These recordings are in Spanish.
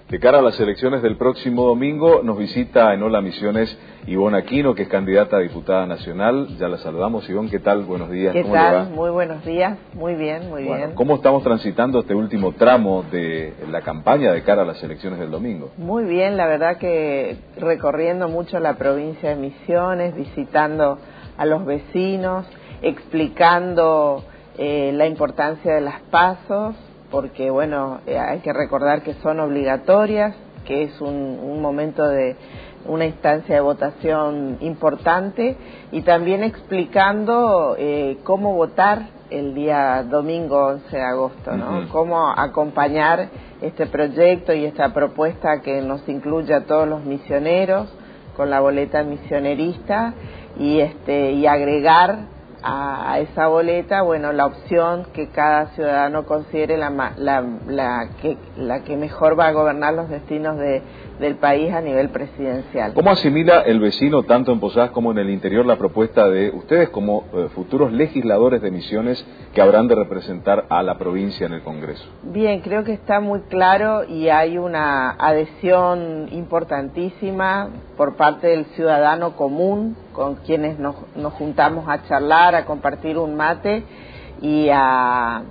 De cara a las elecciones del próximo domingo, nos visita en Hola Misiones Ivonne Aquino, que es candidata a diputada nacional. Ya la saludamos. Ivonne, ¿qué tal? Buenos días. ¿Qué ¿Cómo tal? le va? Muy buenos días. Muy bien, muy bien. ¿Cómo estamos transitando este último tramo de la campaña de cara a las elecciones del domingo? Muy bien, la verdad que recorriendo mucho la provincia de Misiones, visitando a los vecinos, explicando la importancia de las PASO, porque bueno, hay que recordar que son obligatorias, que es un momento de una instancia de votación importante, y también explicando cómo votar el día domingo 11 de agosto, ¿no? Cómo acompañar este proyecto y esta propuesta que nos incluye a todos los misioneros con la boleta misionerista y agregar a esa boleta, bueno, la opción que cada ciudadano considere la que mejor va a gobernar los destinos del país a nivel presidencial. ¿Cómo asimila el vecino, tanto en Posadas como en el interior, la propuesta de ustedes como futuros legisladores de Misiones que habrán de representar a la provincia en el Congreso? Bien, creo que está muy claro y hay una adhesión importantísima por parte del ciudadano común, con quienes nos juntamos a charlar, a compartir un mate y a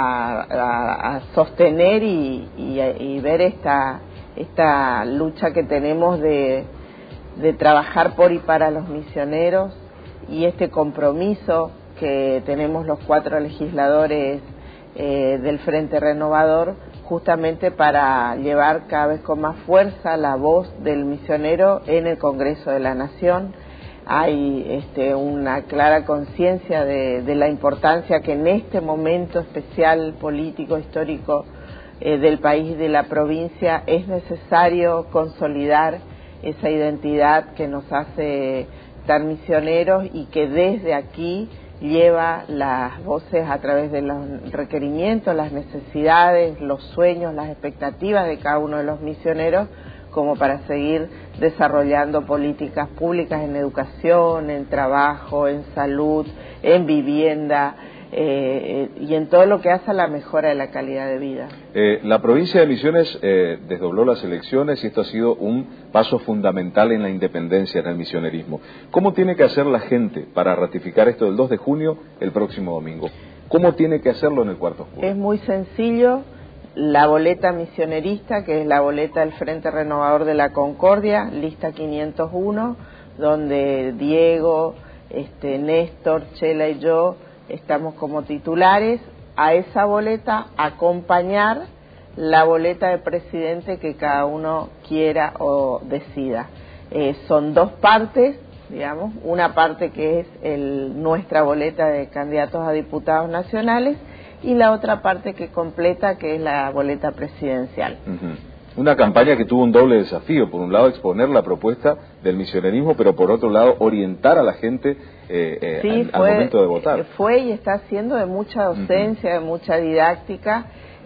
sostener y ver esta lucha que tenemos de trabajar por y para los misioneros, y este compromiso que tenemos los 4 legisladores del Frente Renovador, justamente para llevar cada vez con más fuerza la voz del misionero en el Congreso de la Nación. Hay una clara conciencia de la importancia que en este momento especial político, histórico del país y de la provincia es necesario consolidar esa identidad que nos hace tan misioneros y que desde aquí lleva las voces a través de los requerimientos, las necesidades, los sueños, las expectativas de cada uno de los misioneros, como para seguir desarrollando políticas públicas en educación, en trabajo, en salud, en vivienda y en todo lo que hace a la mejora de la calidad de vida. La provincia de Misiones desdobló las elecciones y esto ha sido un paso fundamental en la independencia, en el misionerismo. ¿Cómo tiene que hacer la gente para ratificar esto del 2 de junio el próximo domingo? ¿Cómo tiene que hacerlo en el Cuarto Oscuro? Es muy sencillo. La boleta misionerista, que es la boleta del Frente Renovador de la Concordia, lista 501, donde Diego, Néstor, Chela y yo estamos como titulares. A esa boleta acompañar la boleta de presidente que cada uno quiera o decida. Son 2 partes, digamos, una parte que es nuestra boleta de candidatos a diputados nacionales, y la otra parte que completa, que es la boleta presidencial. Una campaña que tuvo un doble desafío: por un lado exponer la propuesta del misionerismo, pero por otro lado orientar a la gente al momento de votar. Fue y está siendo de mucha docencia, de mucha didáctica.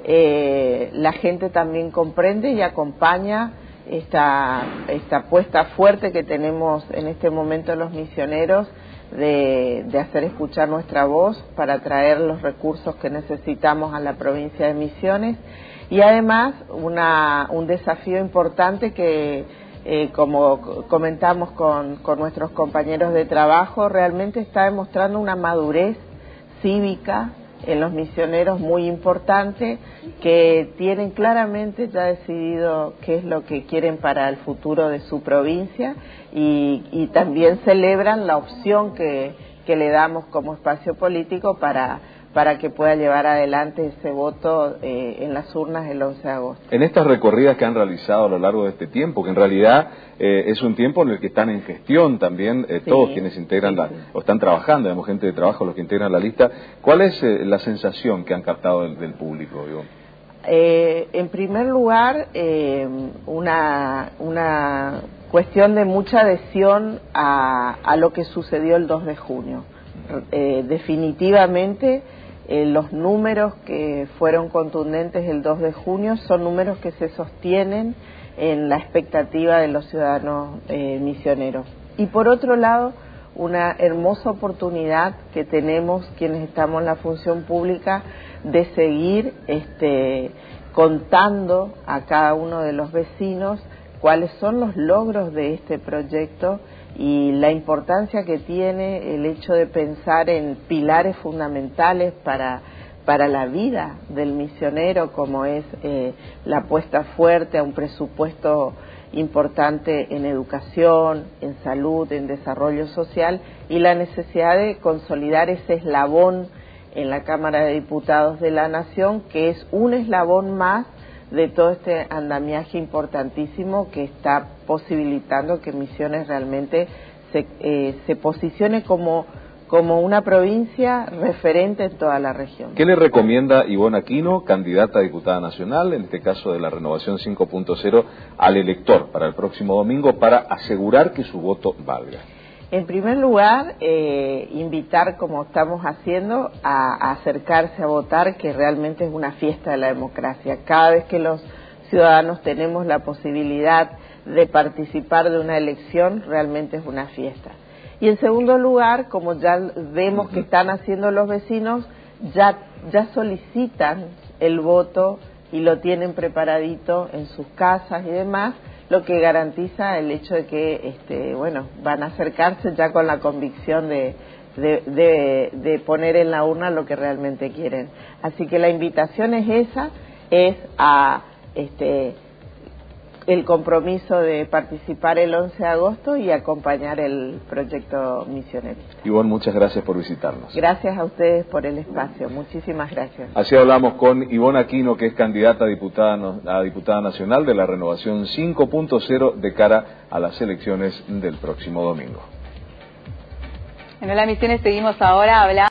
La gente también comprende y acompaña esta apuesta fuerte que tenemos en este momento los misioneros de hacer escuchar nuestra voz para traer los recursos que necesitamos a la provincia de Misiones, y además un desafío importante que como comentamos con nuestros compañeros de trabajo, realmente está demostrando una madurez cívica en los misioneros muy importante, que tienen claramente ya decidido qué es lo que quieren para el futuro de su provincia, y también celebran la opción que le damos como espacio político para que pueda llevar adelante ese voto en las urnas el 11 de agosto. En estas recorridas que han realizado a lo largo de este tiempo, que en realidad es un tiempo en el que están en gestión también todos quienes integran o están trabajando, digamos, gente de trabajo, los que integran la lista, ¿cuál es la sensación que han captado del público, Ivonne? En primer lugar, una cuestión de mucha adhesión a lo que sucedió el 2 de junio. Definitivamente los números que fueron contundentes el 2 de junio son números que se sostienen en la expectativa de los ciudadanos misioneros. Y por otro lado, una hermosa oportunidad que tenemos quienes estamos en la función pública de seguir contando a cada uno de los vecinos cuáles son los logros de este proyecto y la importancia que tiene el hecho de pensar en pilares fundamentales para la vida del misionero, como es la apuesta fuerte a un presupuesto importante en educación, en salud, en desarrollo social, y la necesidad de consolidar ese eslabón en la Cámara de Diputados de la Nación, que es un eslabón más de todo este andamiaje importantísimo que está posibilitando que Misiones realmente se posicione como una provincia referente en toda la región. ¿Qué le recomienda Ivonne Aquino, candidata a diputada nacional, en este caso de la Renovación 5.0, al elector para el próximo domingo para asegurar que su voto valga? En primer lugar, invitar, como estamos haciendo, a acercarse a votar, que realmente es una fiesta de la democracia. Cada vez que los ciudadanos tenemos la posibilidad de participar de una elección, realmente es una fiesta. Y en segundo lugar, como ya vemos que están haciendo los vecinos, ya solicitan el voto y lo tienen preparadito en sus casas y demás, lo que garantiza el hecho de que van a acercarse ya con la convicción de poner en la urna lo que realmente quieren. Así que la invitación es a el compromiso de participar el 11 de agosto y acompañar el proyecto misionerista. Ivonne, muchas gracias por visitarnos. Gracias a ustedes por el espacio. Muchísimas gracias. Así hablamos con Ivonne Aquino, que es candidata a diputada nacional de la Renovación 5.0 de cara a las elecciones del próximo domingo. En Hola Misiones seguimos ahora hablando.